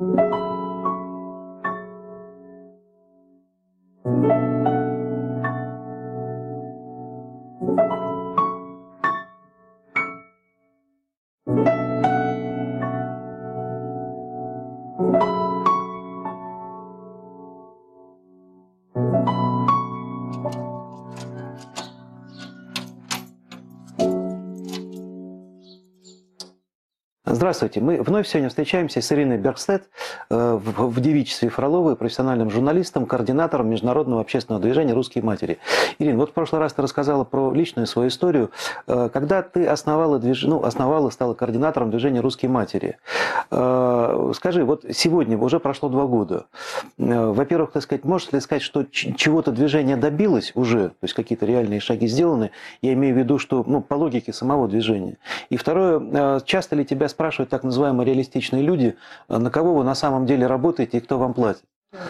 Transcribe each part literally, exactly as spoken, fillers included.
Здравствуйте. Мы вновь сегодня встречаемся с Ириной Бергстедт в девичестве Фроловой, профессиональным журналистом, координатором международного общественного движения «Русские матери». Ирина, вот в прошлый раз ты рассказала про личную свою историю. Когда ты основала, движ... ну, основала, стала координатором движения «Русские матери». Скажи, вот сегодня уже прошло два года. Во-первых, так сказать, можешь ли сказать, что чего-то движение добилось уже, то есть какие-то реальные шаги сделаны? Я имею в виду, что ну, по логике самого движения. И второе, часто ли тебя спрашивают так называемые реалистичные люди, на кого вы на самом деле работаете и кто вам платит?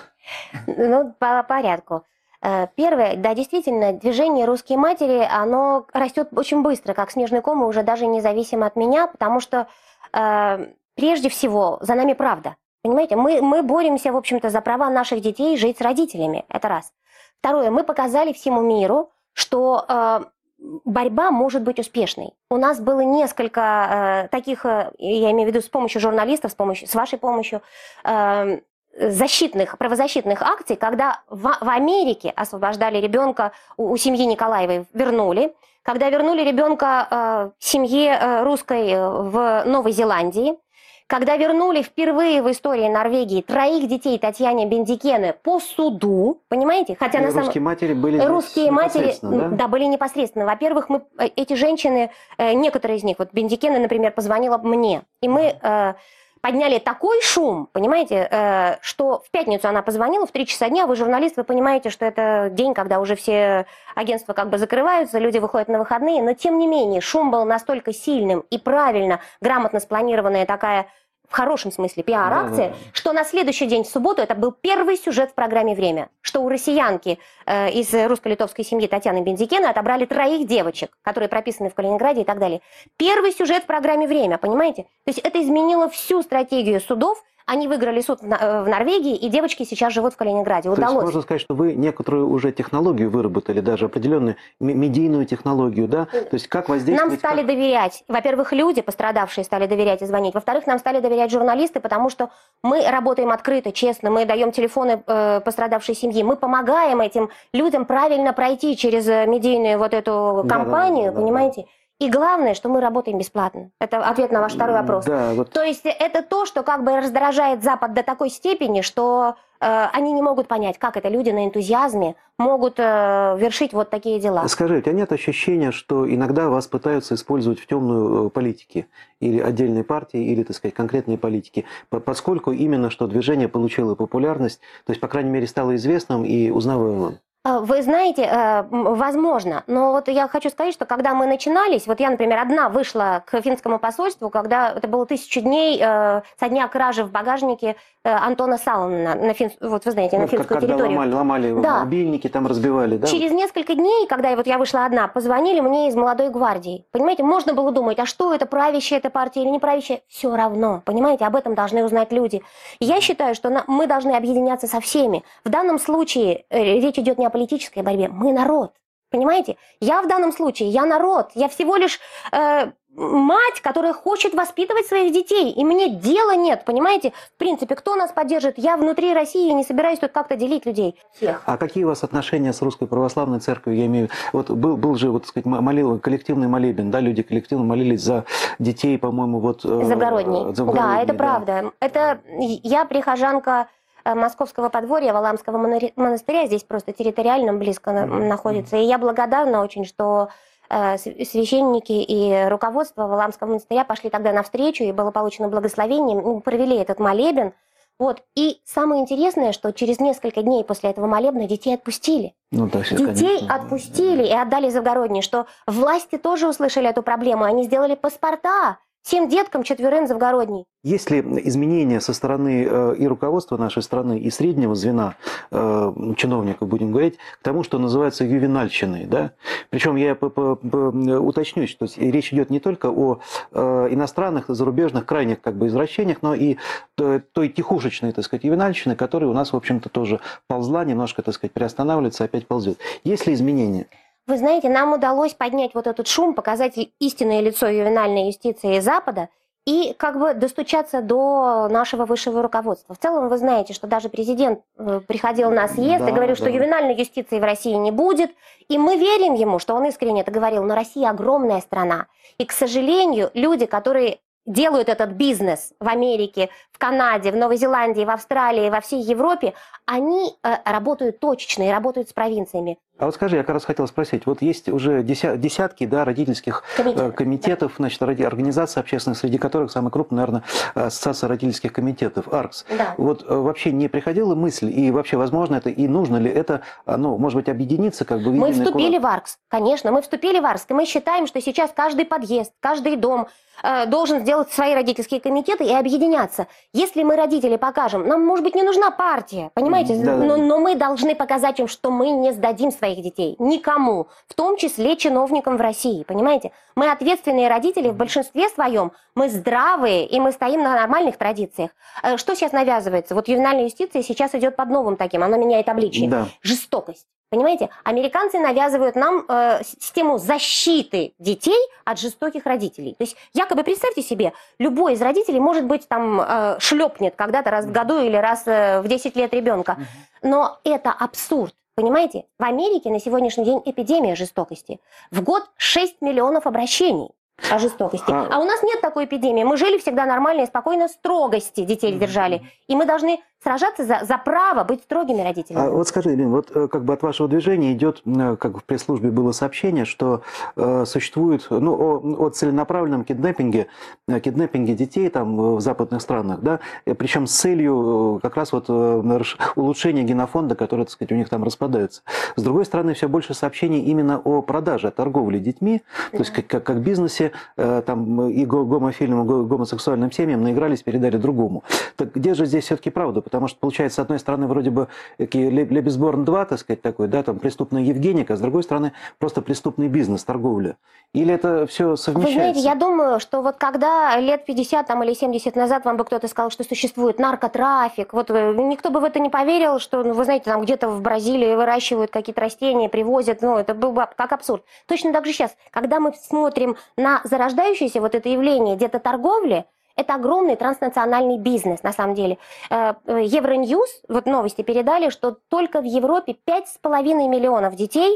Ну, по порядку. Первое, да, действительно, движение «Русские матери», оно растет очень быстро, как снежный ком, и уже даже независимо от меня, потому что э, прежде всего за нами правда. Понимаете, мы, мы боремся, в общем-то, за права наших детей жить с родителями, это раз. Второе, мы показали всему миру, что э, борьба может быть успешной. У нас было несколько э, таких, э, я имею в виду с помощью журналистов, с, помощью, с вашей помощью, э, защитных, правозащитных акций, когда в, в Америке освобождали ребенка у, у семьи Николаевой, вернули. Когда вернули ребенка э, семье э, русской в Новой Зеландии. Когда вернули впервые в истории Норвегии троих детей Татьяне Бендикене по суду, понимаете? Хотя и на самом... русские матери были русские матери, да? да, были непосредственно. Во-первых, мы эти женщины, некоторые из них, вот Бендикене, например, позвонила мне, и мы э, подняли такой шум, понимаете, э, что в пятницу она позвонила в три часа дня. Вы журналист, вы понимаете, что это день, когда уже все агентства как бы закрываются, люди выходят на выходные, но тем не менее шум был настолько сильным и правильно, грамотно спланированная такая, в хорошем смысле, пиар-акция, да, да. что на следующий день, в субботу, это был первый сюжет в программе «Время», что у россиянки э, из русско-литовской семьи Татьяны Бендикене отобрали троих девочек, которые прописаны в Калининграде и так далее. Первый сюжет в программе «Время», понимаете? То есть это изменило всю стратегию судов. Они выиграли суд в Норвегии, и девочки сейчас живут в Калининграде. Удалось. То есть можно сказать, что вы некоторую уже технологию выработали, даже определенную медийную технологию, да? То есть как воздействовать... Нам стали как... доверять. Во-первых, люди, пострадавшие, стали доверять и звонить. Во-вторых, нам стали доверять журналисты, потому что мы работаем открыто, честно, мы даем телефоны э, пострадавшей семьи, мы помогаем этим людям правильно пройти через медийную вот эту кампанию, да, да, да, понимаете? Да, да. И главное, что мы работаем бесплатно. Это ответ на ваш второй вопрос. Да, вот... То есть это то, что как бы раздражает Запад до такой степени, что э, они не могут понять, как это люди на энтузиазме могут э, вершить вот такие дела. Скажи, у тебя нет ощущения, что иногда вас пытаются использовать в темную политике? Или отдельные партии, или, так сказать, конкретные политики? Поскольку именно что движение получило популярность, то есть, по крайней мере, стало известным и узнаваемым. Вы знаете, возможно, но вот я хочу сказать, что когда мы начинались, вот я, например, одна вышла к финскому посольству, когда это было тысячу дней со дня кражи в багажнике Антона Салонена, на фин... вот вы знаете, на вот финскую когда территорию. Ломали, ломали да. мобильники, там разбивали, да? Через несколько дней, когда вот я вышла одна, позвонили мне из молодой гвардии. Понимаете, можно было думать, а что это, правящая эта партия или не правящая? Все равно, понимаете, об этом должны узнать люди. Я считаю, что мы должны объединяться со всеми. В данном случае речь идет не о политической борьбе, мы народ. Понимаете? Я в данном случае, я народ, я всего лишь э, мать, которая хочет воспитывать своих детей, и мне дела нет, понимаете? В принципе, кто нас поддержит? Я внутри России не собираюсь тут как-то делить людей. Всех. А какие у вас отношения с Русской Православной Церковью? Я имею вот был, был же, вот, так сказать, молил, коллективный молебен, да, люди коллективно молились за детей, по-моему, вот... Э, Завгородней. Да, это да. правда. Это я прихожанка Московского подворья, Валаамского монастыря, здесь просто территориально близко mm-hmm. находится. И я благодарна очень, что э, священники и руководство Валаамского монастыря пошли тогда навстречу, и было получено благословение, мы провели этот молебен. Вот. И самое интересное, что через несколько дней после этого молебна детей отпустили. Ну, да, все, детей конечно. отпустили и отдали Завгородней, что власти тоже услышали эту проблему, они сделали паспорта Всем деткам четверым завгородней. Есть ли изменения со стороны э, и руководства нашей страны, и среднего звена э, чиновников, будем говорить, к тому, что называется ювенальщиной, да? Причем я уточню, что речь идет не только о э, иностранных, зарубежных, крайних как бы извращениях, но и той тихушечной, так сказать, ювенальщины, которая у нас, в общем-то, тоже ползла, немножко, так сказать, приостанавливается, опять ползет. Есть ли изменения? Вы знаете, нам удалось поднять вот этот шум, показать истинное лицо ювенальной юстиции Запада и как бы достучаться до нашего высшего руководства. В целом вы знаете, что даже президент приходил на съезд да, и говорил, да. что ювенальной юстиции в России не будет. И мы верим ему, что он искренне это говорил, но Россия огромная страна. И, к сожалению, люди, которые делают этот бизнес в Америке, в Канаде, в Новой Зеландии, в Австралии, во всей Европе, они э, работают точечно и работают с провинциями. А вот скажи, я как раз хотел спросить, вот есть уже десятки да, родительских Комитет. комитетов, значит, организаций общественных, среди которых самый крупный, наверное, Ассоциация родительских комитетов, АРКС. Да. Вот вообще не приходила мысль, и вообще возможно это, и нужно ли это, ну, может быть, объединиться? Как бы, мы вступили куда... в АРКС, конечно, мы вступили в АРКС, и мы считаем, что сейчас каждый подъезд, каждый дом э, должен сделать свои родительские комитеты и объединяться. Если мы, родители, покажем, нам, может быть, не нужна партия, понимаете, да, но, но мы должны показать им, что мы не сдадим своих детей никому, в том числе чиновникам в России, понимаете? Мы ответственные родители в большинстве своем, мы здравые, и мы стоим на нормальных традициях. Что сейчас навязывается? Вот ювенальная юстиция сейчас идет под новым таким, она меняет обличие. Да. Жестокость. Понимаете, американцы навязывают нам э, систему защиты детей от жестоких родителей. То есть, якобы, представьте себе, любой из родителей, может быть, там э, шлепнет когда-то раз в году или раз э, в десять лет ребенка. Но это абсурд. Понимаете, в Америке на сегодняшний день эпидемия жестокости. В год шесть миллионов обращений о жестокости. А... а у нас нет такой эпидемии. Мы жили всегда нормально и спокойно, строгости детей держали. И мы должны сражаться за, за право быть строгими родителями. А вот скажи, Ирина, вот как бы от вашего движения идет, как в пресс-службе было сообщение, что э, существует ну, о, о целенаправленном киднеппинге, киднеппинге детей там, в западных странах, да, причем с целью как раз вот улучшения генофонда, который, так сказать, у них там распадается. С другой стороны, все больше сообщений именно о продаже, о торговле детьми, да. То есть как, как, как бизнесе, э, там и гомофильным, и гомосексуальным семьям наигрались, передали другому. Так где же здесь все-таки правда? Потому что, получается, с одной стороны, вроде бы Лебесборн два, так сказать, такой, да, там преступная Евгеника, а с другой стороны, просто преступный бизнес, торговля. Или это все совмещается? Вы знаете, я думаю, что вот когда лет пятьдесят там, или семьдесят назад вам бы кто-то сказал, что существует наркотрафик, вот никто бы в это не поверил, что, ну, вы знаете, там где-то в Бразилии выращивают какие-то растения, привозят, ну, это был бы как абсурд. Точно так же сейчас, когда мы смотрим на зарождающееся вот это явление где-то торговли, это огромный транснациональный бизнес, на самом деле. Евроньюз, вот новости передали, что только в Европе пять с половиной миллионов детей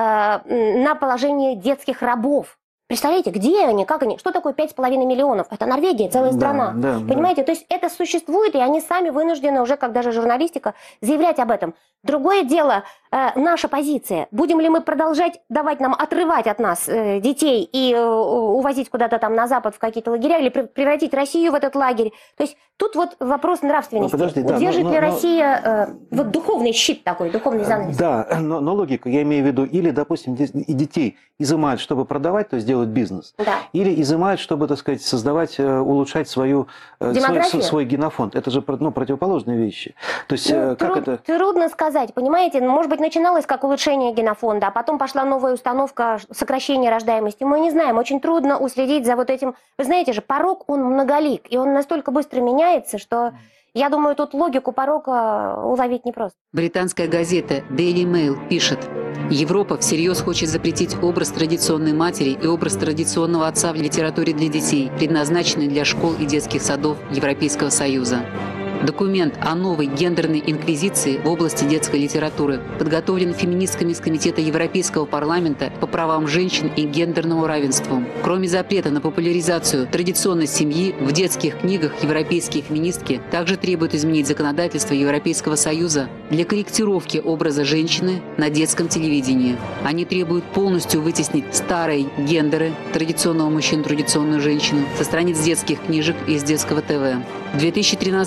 на положении детских рабов. Представляете, где они, как они, что такое пять с половиной миллионов? Это Норвегия, целая страна. Да, да, понимаете, да. То есть это существует, и они сами вынуждены уже, как даже журналистика, заявлять об этом. Другое дело, э, наша позиция. Будем ли мы продолжать давать нам отрывать от нас э, детей и э, увозить куда-то там на Запад в какие-то лагеря, или превратить Россию в этот лагерь? То есть тут вот вопрос нравственности. Ну, удержит да, ли но, Россия э, вот духовный щит такой, духовный занавес? Да, но, но логику я имею в виду, или, допустим, и детей изымают, чтобы продавать, то есть делать бизнес, да. Или изымают, чтобы, так сказать, создавать, улучшать свою, свой, свой генофонд. Это же ну, противоположные вещи. То есть, ну, как труд, это... Трудно сказать, понимаете, может быть, начиналось как улучшение генофонда, а потом пошла новая установка сокращения рождаемости. Мы не знаем, очень трудно уследить за вот этим. Вы знаете же, порок, он многолик, и он настолько быстро меняется, что... Я думаю, тут логику порока уловить непросто. Британская газета Daily Mail пишет: Европа всерьез хочет запретить образ традиционной матери и образ традиционного отца в литературе для детей, предназначенный для школ и детских садов Европейского Союза. Документ о новой гендерной инквизиции в области детской литературы подготовлен феминистками из Комитета Европейского парламента по правам женщин и гендерному равенству. Кроме запрета на популяризацию традиционной семьи, в детских книгах европейские феминистки также требуют изменить законодательство Европейского Союза для корректировки образа женщины на детском телевидении. Они требуют полностью вытеснить старые гендеры, традиционного мужчину, традиционную женщину, со страниц детских книжек и из детского ТВ. В две тысячи тринадцатом году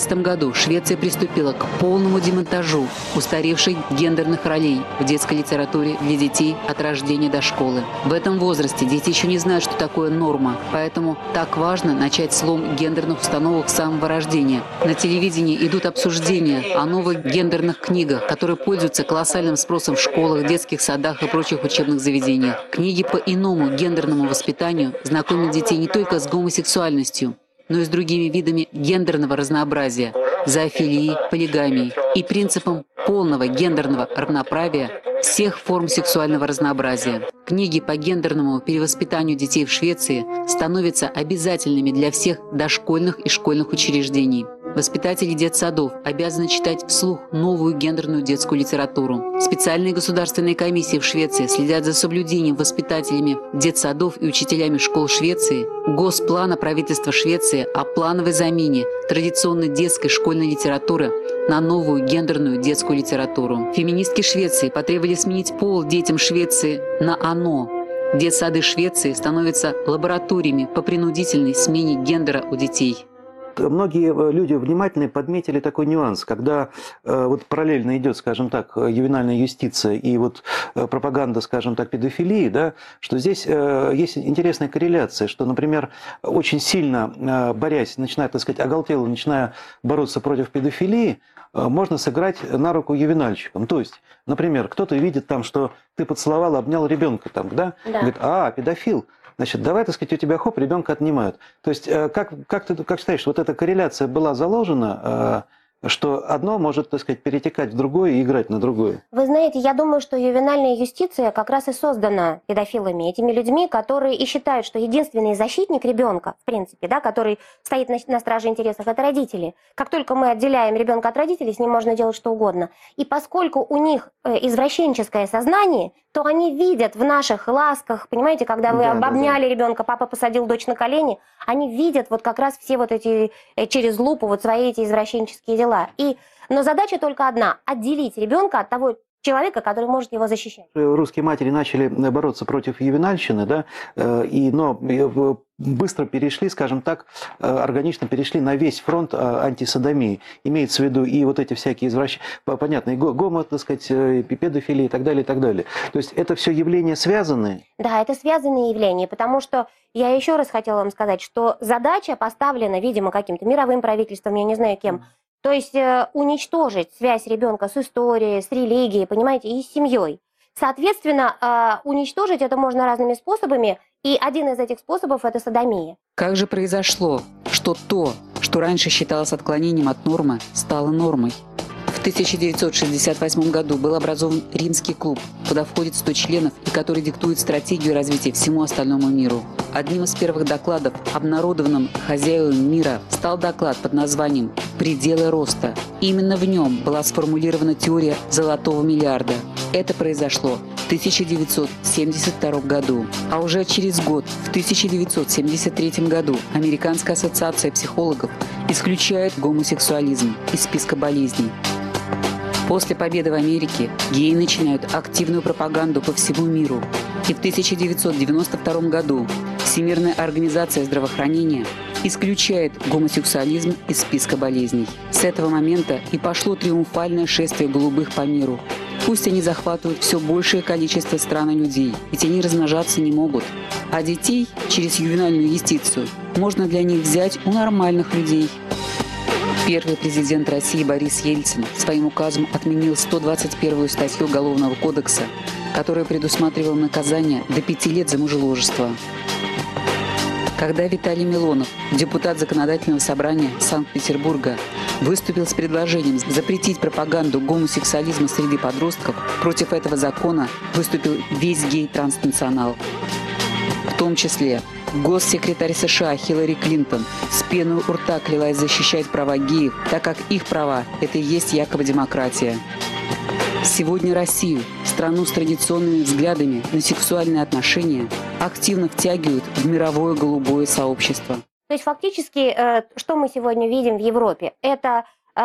году Швеция приступила к полному демонтажу устаревших гендерных ролей в детской литературе для детей от рождения до школы. В этом возрасте дети еще не знают, что такое норма, поэтому так важно начать слом гендерных установок с самого рождения. На телевидении идут обсуждения о новых гендерных книгах, которые пользуются колоссальным спросом в школах, детских садах и прочих учебных заведениях. Книги по иному гендерному воспитанию знакомят детей не только с гомосексуальностью, но и с другими видами гендерного разнообразия, зоофилией, полигамией и принципом полного гендерного равноправия всех форм сексуального разнообразия. Книги по гендерному перевоспитанию детей в Швеции становятся обязательными для всех дошкольных и школьных учреждений. Воспитатели детсадов обязаны читать вслух новую гендерную детскую литературу. Специальные государственные комиссии в Швеции следят за соблюдением воспитателями детсадов и учителями школ Швеции Госплана правительства Швеции о плановой замене традиционной детской школьной литературы на новую гендерную детскую литературу. Феминистки Швеции потребовали сменить пол детям Швеции на «оно». Детсады Швеции становятся лабораториями по принудительной смене гендера у детей. Многие люди внимательно подметили такой нюанс, когда э, вот параллельно идет, скажем так, ювенальная юстиция и вот э, пропаганда, скажем так, педофилии, да, что здесь э, есть интересная корреляция, что, например, очень сильно э, борясь, начиная, так сказать, оголтело, начиная бороться против педофилии, э, можно сыграть на руку ювенальщикам. То есть, например, кто-то видит там, что ты поцеловал, обнял ребенка там, да, Да. говорит, а, педофил. Значит, давай, так сказать, у тебя хоп, ребенка отнимают. То есть, как, как ты как считаешь, вот эта корреляция была заложена, что одно может, так сказать, перетекать в другое и играть на другое? Вы знаете, я думаю, что ювенальная юстиция как раз и создана педофилами, этими людьми, которые и считают, что единственный защитник ребенка, в принципе, да, который стоит на, на страже интересов, это родители. Как только мы отделяем ребенка от родителей, с ним можно делать что угодно. И поскольку у них извращенческое сознание, то они видят в наших ласках, понимаете, когда вы Да, обняли да, да. ребенка, папа посадил дочь на колени, они видят вот как раз все вот эти, через лупу, вот свои эти извращенческие дела. И, но задача только одна – отделить ребенка от того человека, который может его защищать. Русские матери начали бороться против ювенальщины, да, и, но быстро перешли, скажем так, органично перешли на весь фронт антисодомии. Имеется в виду и вот эти всякие извращения, понятно, и гомо, так сказать, и педофилия и так далее, и так далее. То есть это все явления связанные? Да, это связанные явления, потому что я еще раз хотела вам сказать, что задача поставлена, видимо, каким-то мировым правительством, я не знаю кем, то есть э, уничтожить связь ребенка с историей, с религией, понимаете, и с семьей. Соответственно, э, уничтожить это можно разными способами, и один из этих способов – это содомия. Как же произошло, что то, что раньше считалось отклонением от нормы, стало нормой? В тысяча девятьсот шестьдесят восьмом году был образован Римский клуб, куда входит сто членов и который диктует стратегию развития всему остальному миру. Одним из первых докладов, обнародованным хозяевами мира, стал доклад под названием «Пределы роста». Именно в нем была сформулирована теория золотого миллиарда. Это произошло в тысяча девятьсот семьдесят втором году. А уже через год, в тысяча девятьсот семьдесят третьем году, Американская ассоциация психологов исключает гомосексуализм из списка болезней. После победы в Америке геи начинают активную пропаганду по всему миру. И в тысяча девятьсот девяносто втором году Всемирная организация здравоохранения исключает гомосексуализм из списка болезней. С этого момента и пошло триумфальное шествие голубых по миру. Пусть они захватывают все большее количество стран и людей, ведь они размножаться не могут. А детей через ювенальную юстицию можно для них взять у нормальных людей. Первый президент России Борис Ельцин своим указом отменил сто двадцать первую статью Уголовного кодекса, которая предусматривала наказание до пяти лет за мужеложество. Когда Виталий Милонов, депутат Законодательного собрания Санкт-Петербурга, выступил с предложением запретить пропаганду гомосексуализма среди подростков, против этого закона выступил весь гей-транснационал. В том числе госсекретарь США Хиллари Клинтон с пеной у рта клялась защищать права геев, так как их права – это и есть якобы демократия. Сегодня Россию, страну с традиционными взглядами на сексуальные отношения, активно втягивают в мировое голубое сообщество. То есть фактически, что мы сегодня видим в Европе, это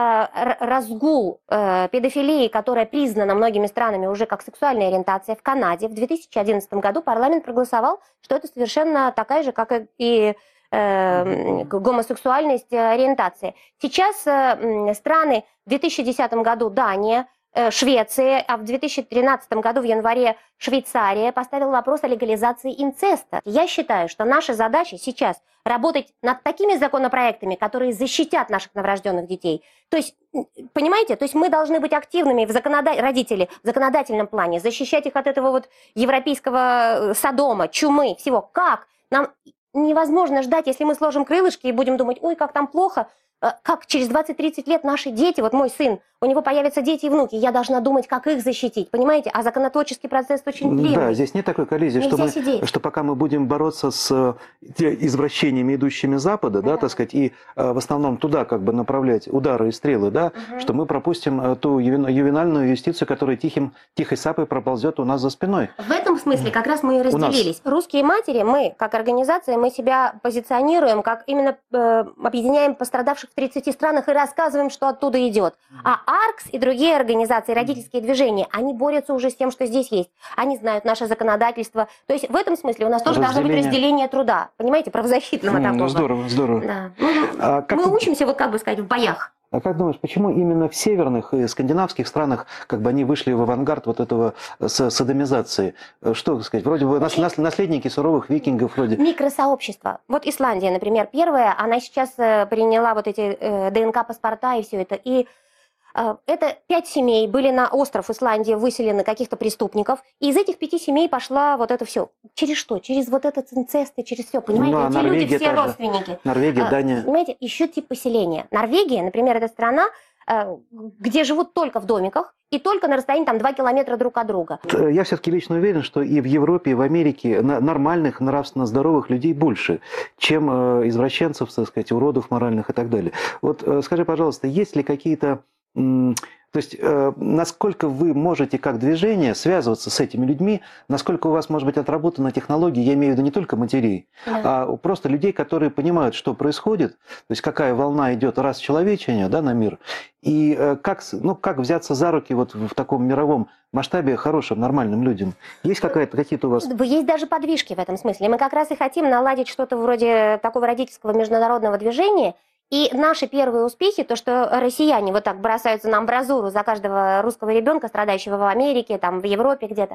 разгул педофилии, которая признана многими странами уже как сексуальная ориентация. В Канаде в две тысячи одиннадцатом году парламент проголосовал, что это совершенно такая же, как и э, гомосексуальность, ориентация. Сейчас э, страны в две тысячи десятом году Дания, Швеция, а в две тысячи тринадцатом году в январе Швейцария поставила вопрос о легализации инцеста. Я считаю, что наша задача сейчас работать над такими законопроектами, которые защитят наших новорожденных детей. То есть, понимаете, то есть мы должны быть активными в законода... родители в законодательном плане, защищать их от этого вот европейского содома, чумы, всего. Как? Нам невозможно ждать, если мы сложим крылышки и будем думать, ой, как там плохо. Как через двадцать-тридцать лет наши дети, вот мой сын, у него появятся дети и внуки, я должна думать, как их защитить, понимаете? А законотворческий процесс очень длинный. Да, здесь нет такой коллизии, что, мы, что пока мы будем бороться с извращениями, идущими с Запада, да, да, так сказать, и в основном туда как бы направлять удары и стрелы, да, угу. что мы пропустим ту ювенальную юстицию, которая тихим, тихой сапой проползет у нас за спиной. В этом смысле как раз мы и разделились. Русские матери, мы, как организация, мы себя позиционируем, как именно э, объединяем пострадавших в тридцати странах и рассказываем, что оттуда идет. А АРКС и другие организации, родительские движения, они борются уже с тем, что здесь есть. Они знают наше законодательство. То есть в этом смысле у нас тоже должно быть разделение труда. Понимаете, правозащитного mm, такого. Здорово, здорово. Да. Мы, а мы как... учимся, вот как бы сказать, в боях. А как думаешь, почему именно в северных и скандинавских странах как бы они вышли в авангард вот этого содомизации? Что сказать, вроде бы наследники суровых викингов вроде. Микросообщество. Вот Исландия, например, первая, она сейчас приняла вот эти ДНК-паспорта и все это. И это пять семей были на остров Исландия выселены каких-то преступников, и из этих пяти семей пошла вот это все. Через что? Через вот этот инцест и через все, понимаете? Ну, а эти Норвегия люди все родственники. Норвегия, Дания. Понимаете, еще тип поселения. Норвегия, например, это страна, где живут только в домиках и только на расстоянии там два километра друг от друга. Я все-таки лично уверен, что и в Европе, и в Америке нормальных, нравственно здоровых людей больше, чем извращенцев, так сказать, уродов моральных и так далее. Вот скажи, пожалуйста, есть ли какие-то... То есть, э, насколько вы можете как движение связываться с этими людьми, насколько у вас может быть отработана технология, я имею в виду не только матерей, да. а просто людей, которые понимают, что происходит, то есть какая волна идет расчеловечения, да, на мир, и э, как, ну, как взяться за руки вот в таком мировом масштабе хорошим, нормальным людям. Есть какая-то, какие-то у вас... Есть даже подвижки в этом смысле. Мы как раз и хотим наладить что-то вроде такого родительского международного движения. И наши первые успехи, то, что россияне вот так бросаются на амбразуру за каждого русского ребенка, страдающего в Америке, там, в Европе где-то,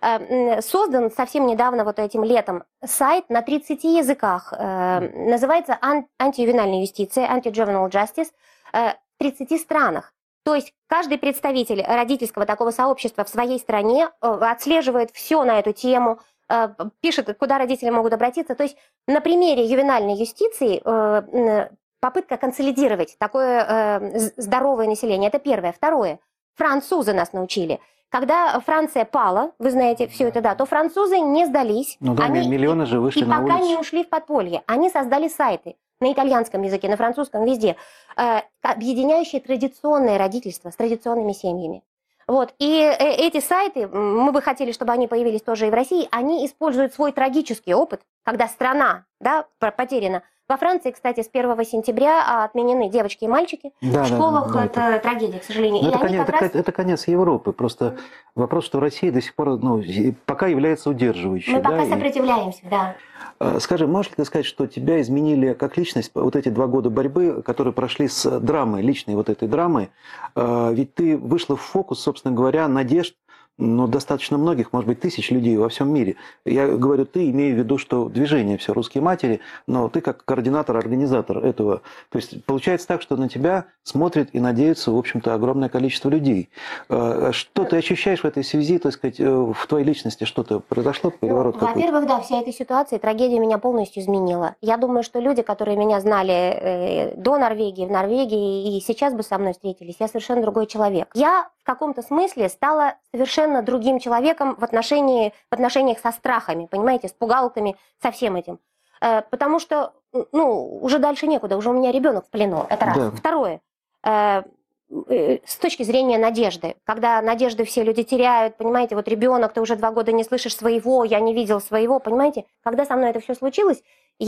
создан совсем недавно, вот этим летом, сайт на тридцати языках, называется «Антиювенальная юстиция», «Anti-Juvenile Justice», в тридцати странах. То есть каждый представитель родительского такого сообщества в своей стране отслеживает все на эту тему, пишет, куда родители могут обратиться. То есть на примере ювенальной юстиции попытка консолидировать такое э, здоровое население. Это первое. Второе. Французы нас научили. Когда Франция пала, вы знаете все это, да, то французы не сдались. Ну да, они, миллионы же вышли на улицу. И пока не ушли в подполье. Они создали сайты на итальянском языке, на французском, везде, э, объединяющие традиционное родительство с традиционными семьями. Вот. И эти сайты, мы бы хотели, чтобы они появились тоже и в России, они используют свой трагический опыт, когда страна, да, потеряна. Во Франции, кстати, с первого сентября отменены девочки и мальчики. Да, в школах да, да, это, это трагедия, к сожалению. Это конец, это, раз... это конец Европы. Просто вопрос, что Россия до сих пор, ну, пока является удерживающей. Мы да, пока и... сопротивляемся, да. Скажи, можешь ли ты сказать, что тебя изменили как личность вот эти два года борьбы, которые прошли с драмой, личной вот этой драмой? Ведь ты вышла в фокус, собственно говоря, надежд, ну, достаточно многих, может быть, тысяч людей во всем мире. Я говорю ты, имею в виду, что движение все «Русские матери», но ты как координатор, организатор этого. То есть получается так, что на тебя смотрит и надеются, в общем-то, огромное количество людей. Что ты ощущаешь в этой связи, так сказать, в твоей личности что-то произошло? Переворот ну, во-первых, да, вся эта ситуация, трагедия меня полностью изменила. Я думаю, что люди, которые меня знали до Норвегии, в Норвегии и сейчас бы со мной встретились, я совершенно другой человек. Я в каком-то смысле стала совершенно другим человеком в, отношении, в отношениях со страхами, понимаете, с пугалками, со всем этим. Э, потому что, ну, уже дальше некуда, уже у меня ребенок в плену, это раз. Да. Второе, э, э, с точки зрения надежды, когда надежды все люди теряют, понимаете, вот ребенок, ты уже два года не слышишь своего, я не видел своего, понимаете, когда со мной это все случилось,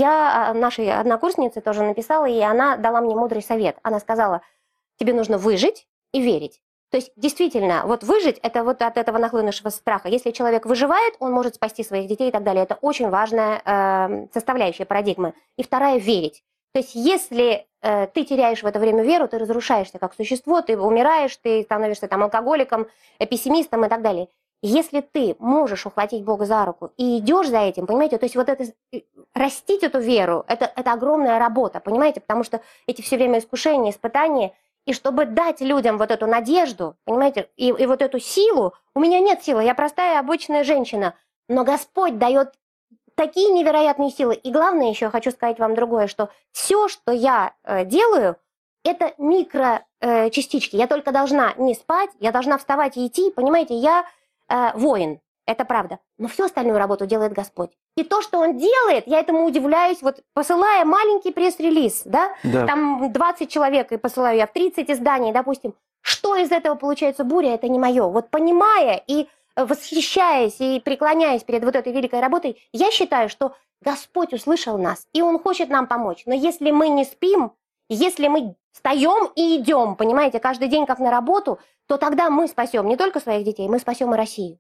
я нашей однокурснице тоже написала, и она дала мне мудрый совет. Она сказала, тебе нужно выжить и верить. То есть, действительно, вот выжить – это вот от этого нахлынувшего страха. Если человек выживает, он может спасти своих детей и так далее. Это очень важная э, составляющая парадигмы. И вторая – верить. То есть, если э, ты теряешь в это время веру, ты разрушаешься как существо, ты умираешь, ты становишься там алкоголиком, э, пессимистом и так далее. Если ты можешь ухватить Бога за руку и идешь за этим, понимаете, то есть вот это, растить эту веру, это, это огромная работа, понимаете, потому что эти все время искушения, испытания, и чтобы дать людям вот эту надежду, понимаете, и, и вот эту силу, у меня нет силы, я простая обычная женщина, но Господь дает такие невероятные силы. И главное еще хочу сказать вам другое, что все, что я э, делаю, это микрочастички. Я только должна не спать, я должна вставать и идти, понимаете, я э, воин, это правда. Но всю остальную работу делает Господь. И то, что Он делает, я этому удивляюсь, вот посылая маленький пресс-релиз, да, Да. там двадцать человек, и посылаю я в тридцать изданий, допустим, что из этого получается буря, это не мое. Вот понимая и восхищаясь и преклоняясь перед вот этой великой работой, я считаю, что Господь услышал нас, и Он хочет нам помочь. Но если мы не спим, если мы встаем и идем, понимаете, каждый день как на работу, то тогда мы спасем не только своих детей, мы спасем и Россию.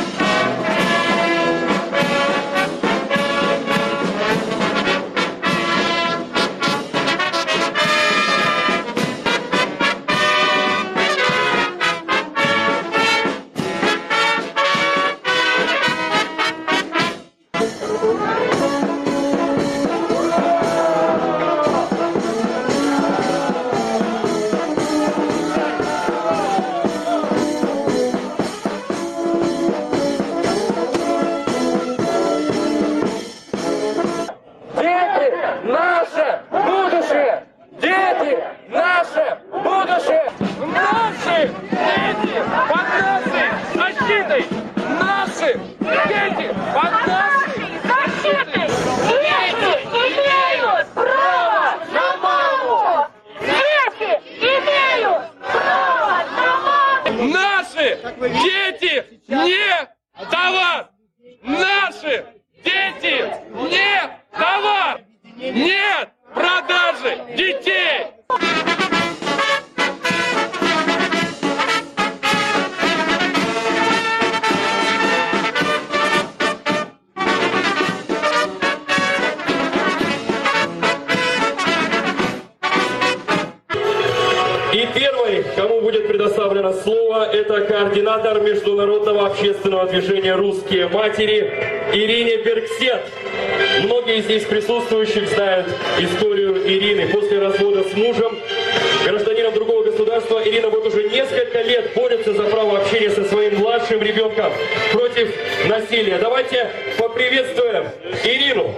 Дети не товар! Наши дети не товар! Нет продажи детей! И первой, кому будет предоставлено слово, это координатор международного общественного движения «Русские матери» Ирине Берксет. Многие здесь присутствующих знают историю Ирины. После развода с мужем, гражданином другого государства, Ирина вот уже несколько лет борется за право общения со своим младшим ребенком против насилия. Давайте поприветствуем Ирину.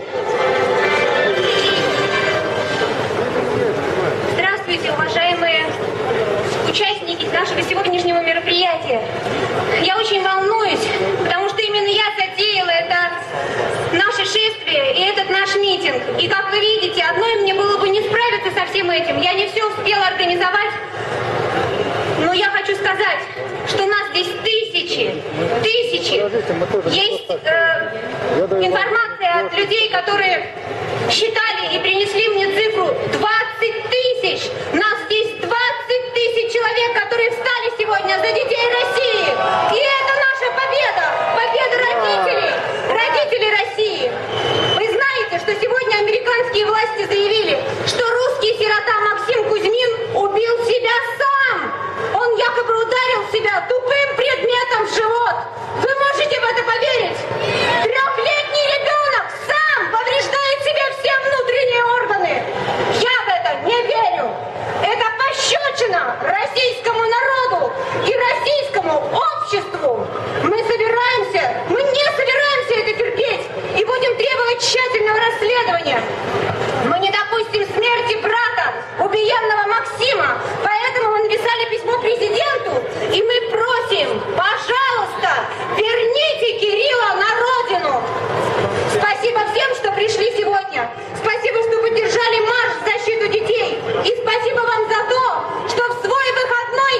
Здравствуйте, уважаемые участники нашего сегодняшнего мероприятия. Я очень волнуюсь, потому что именно я затеяла это наше шествие и этот наш митинг. И как вы видите, одной мне было бы не справиться со всем этим. Я не все успела организовать. Но я хочу сказать, что нас здесь тысячи, тысячи. Есть э, информация от людей, которые считали и принесли мне цифру двадцать тысяч. Нас здесь двадцать тысяч человек, которые встали сегодня за детей России. И это наша победа, победа родителей, родителей России. Вы знаете, что сегодня американские власти заявили, что русский сирота Максим Кузьмин убил себя сам. Он якобы ударил себя тупым предметом в живот. Вы можете в это поверить? Трехлетний ребенок сам повреждает себе все внутренние органы. Я в это не верю. Это пощечина российскому народу и российскому обществу. Мы собираемся, мы не собираемся это терпеть и будем требовать тщательного расследования. Мы не допустим смерти брата, убиенного Максима, поэтому мы написали письмо президенту, и мы просим, пожалуйста, верните Кирилла на родину. Спасибо всем, что пришли сегодня. Спасибо, что поддержали марш в защиту детей. И спасибо вам за то, что в свой выходной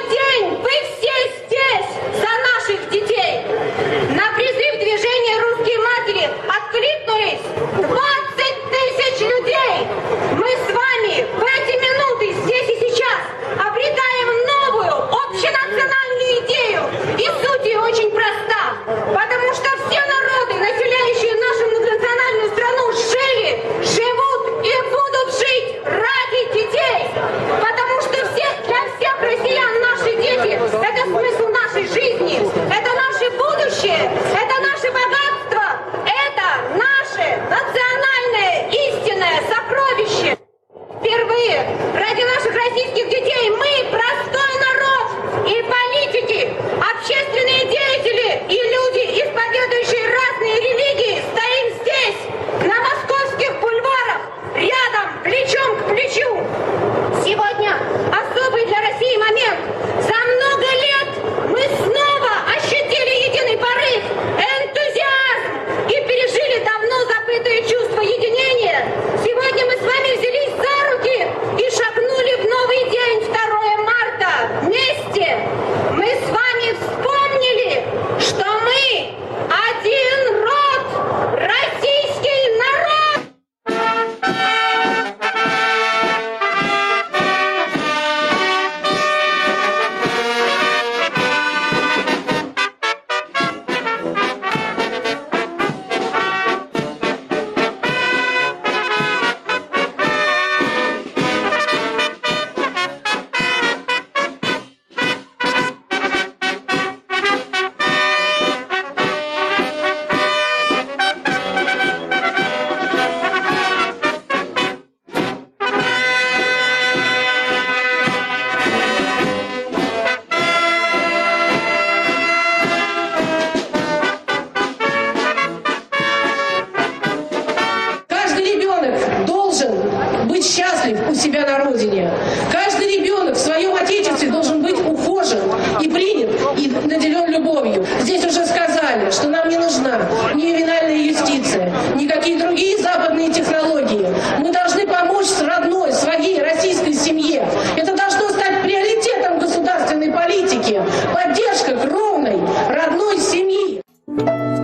счастлив у себя на родине. Каждый ребенок в своем отечестве должен быть ухожен и принят, и наделен любовью. Здесь уже сказали, что нам не нужна ни ювенальная юстиция, никакие другие западные технологии. Мы должны помочь с родной, своей российской семье. Это должно стать приоритетом государственной политики. Поддержка кровной, родной семьи.